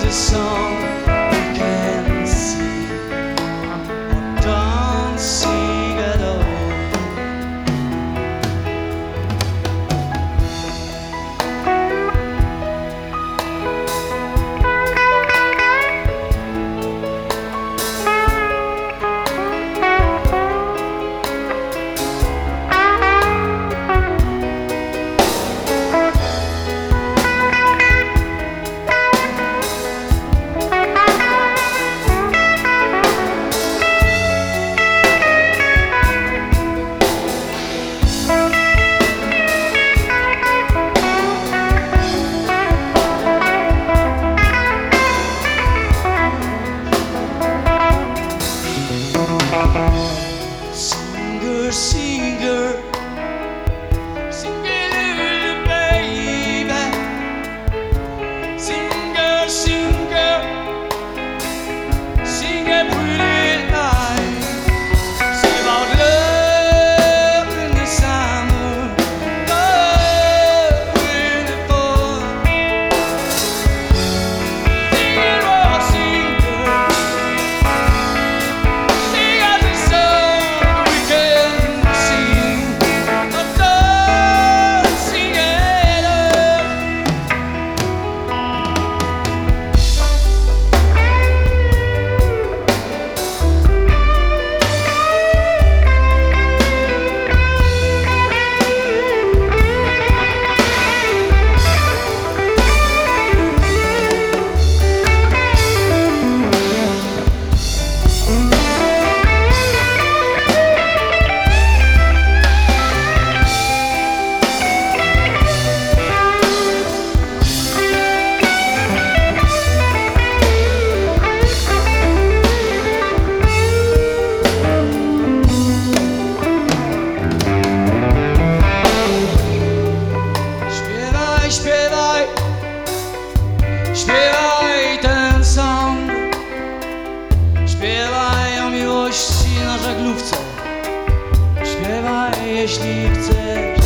the song we can see, or don't sing at all. Singer, singer, singer, baby. Singer, singer, sing a pretty lie. Sing about love in the summer, love in the fall. Singer, oh singer, sing us a song we can sing, but don't sing at all. Śpiewaj, śpiewaj, śpiewaj ten song. Śpiewaj o miłości na żaglówce. Śpiewaj, jeśli chcesz.